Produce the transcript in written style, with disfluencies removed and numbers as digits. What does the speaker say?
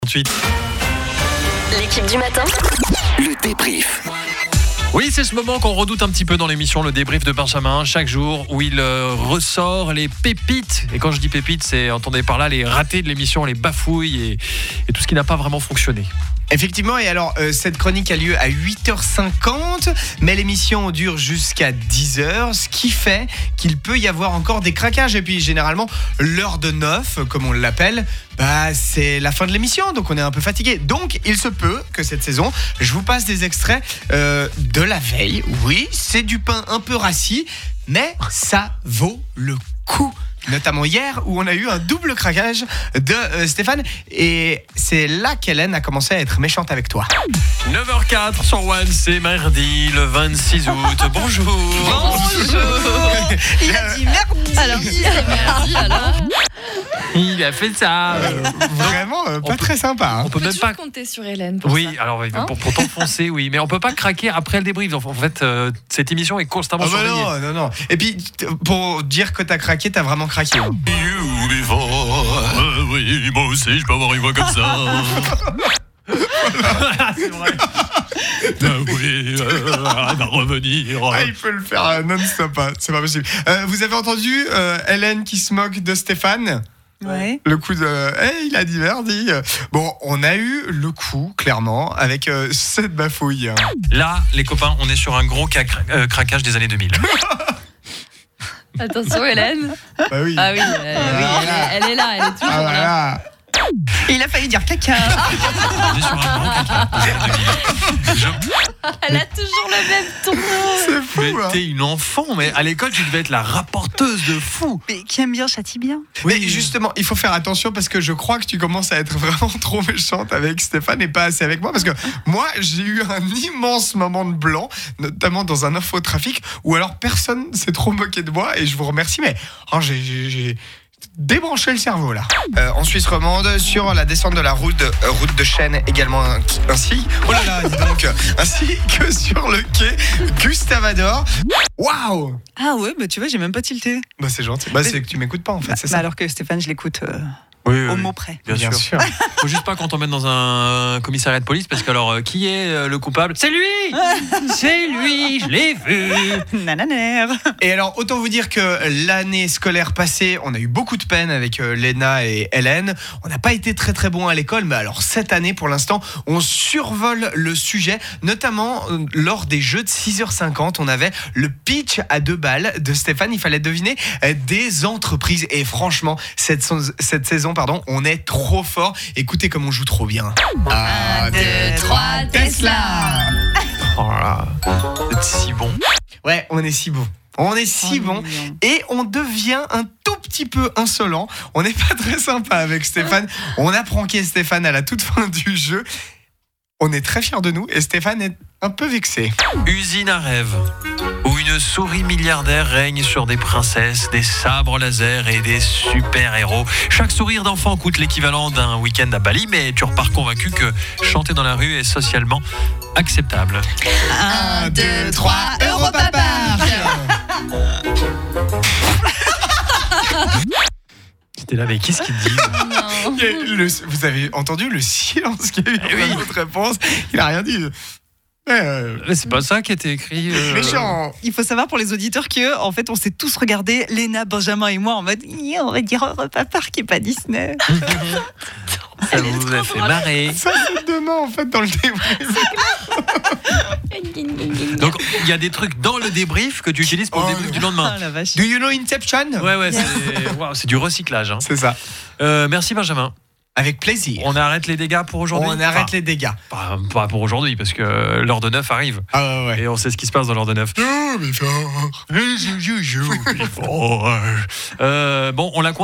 Ensuite. L'équipe du matin. Le débrief. Oui, c'est ce moment qu'on redoute un petit peu dans l'émission, le débrief de Benjamin, chaque jour, où il ressort les pépites. Et quand je dis pépites, c'est, entendez par là, les ratés de l'émission, les bafouilles et tout ce qui n'a pas vraiment fonctionné. Effectivement, et alors cette chronique a lieu à 8h50, mais l'émission dure jusqu'à 10h, ce qui fait qu'il peut y avoir encore des craquages. Et puis généralement, l'heure de 9, comme on l'appelle, c'est la fin de l'émission, donc on est un peu fatigué. Donc il se peut que cette saison, je vous passe des extraits de la veille. Oui, c'est du pain un peu rassis, mais ça vaut le coup. Notamment hier où on a eu un double craquage de Stéphane, et c'est là qu'Hélène a commencé à être méchante avec toi. 9h04 sur One, c'est mardi, le 26 août. Bonjour. Il a dit merdi. Alors, merdi alors. Il a fait ça. Vraiment pas très sympa. Hein. On peut même pas compter sur Hélène pour Oui, ça. alors pour t'enfoncer, oui, mais on peut pas craquer après le débrief. En fait, cette émission est constamment surveillée. Non. Et puis pour dire que t'as craqué, t'as vraiment craqué. Hein. Oui, moi aussi, je peux avoir une voix comme ça. C'est vrai. Oui, elle va revenir. Il peut le faire non-stop, hein. C'est pas possible. Vous avez entendu Hélène qui se moque de Stéphane ? Ouais. Le coup de il a dit merdi. Bon, on a eu le coup, clairement, avec cette bafouille. Là, les copains, on est sur un gros craquage des années 2000. Attention Hélène. Bah oui. Ah oui, elle est là, elle est toujours là. Voilà. Il a failli dire caca. On est sur un gros craquage des années 2000. Elle a toujours le même ton. C'est fou. Mais Hein. t'es une enfant, mais à l'école, tu devais être la rapporteuse de fou. Mais qui aime bien châtie bien. Mais justement, il faut faire attention parce que je crois que tu commences à être vraiment trop méchante avec Stéphane et pas assez avec moi, parce que moi, j'ai eu un immense moment de blanc, notamment dans un infotrafic où alors personne s'est trop moqué de moi, et je vous remercie, mais j'ai débranché le cerveau là. En Suisse romande, sur la descente de la route de Chêne également, ainsi que sur le quai Gustave Ador. Waouh! Ah ouais, bah tu vois, j'ai même pas tilté. Bah c'est gentil. C'est que tu m'écoutes pas en fait, c'est ça. Alors que Stéphane, je l'écoute Oui, au mot près. Bien sûr. Faut juste pas qu'on t'emmène dans un commissariat de police, parce que alors, qui est le coupable ? C'est lui. C'est lui, je l'ai vu. Nananer. Et alors, autant vous dire que l'année scolaire passée, on a eu beaucoup de peine avec Léna et Hélène. On n'a pas été très très bon à l'école, mais alors cette année, pour l'instant, on survole le sujet, notamment lors des jeux de 6h50. On avait le pitch à 2 balles de Stéphane. Il fallait deviner des entreprises. Et franchement, cette saison, on est trop fort. Écoutez comme on joue trop bien. 1, 2, 3, Tesla. Oh là là, c'est si bon. Ouais, on est si bon. On est si bon. Mignon. Et on devient un tout petit peu insolent. On n'est pas très sympa avec Stéphane. On a pranké Stéphane à la toute fin du jeu. On est très fiers de nous, et Stéphane est un peu vexé. Usine à rêve, où une souris milliardaire règne sur des princesses, des sabres laser et des super-héros. Chaque sourire d'enfant coûte l'équivalent d'un week-end à Bali, mais tu repars convaincu que chanter dans la rue est socialement acceptable. 1, 2, 3, Europa Park. J'étais là, mais qu'est-ce qu'il dit ? Non. Vous avez entendu le silence qu'il y a eu dans votre réponse? Il n'a rien dit. C'est pas ça qui était écrit. Méchant. Il faut savoir pour les auditeurs que, en fait, on s'est tous regardés, Léna, Benjamin et moi, en mode, on va dire Europa Park et pas Disney. Ça vous a fait marrer. Ça, c'est demain, en fait, dans le débrief. Donc, il y a des trucs dans le débrief que tu utilises pour le débrief du lendemain. Ah la vache. Do you know Inception? Ouais, c'est du recyclage. Hein. C'est ça. Merci Benjamin. Avec plaisir. On arrête les dégâts pour aujourd'hui. On arrête les dégâts. Pas pour aujourd'hui, parce que l'heure de 9 arrive. Ah ouais. Et on sait ce qui se passe dans l'heure de 9. Bon, on l'a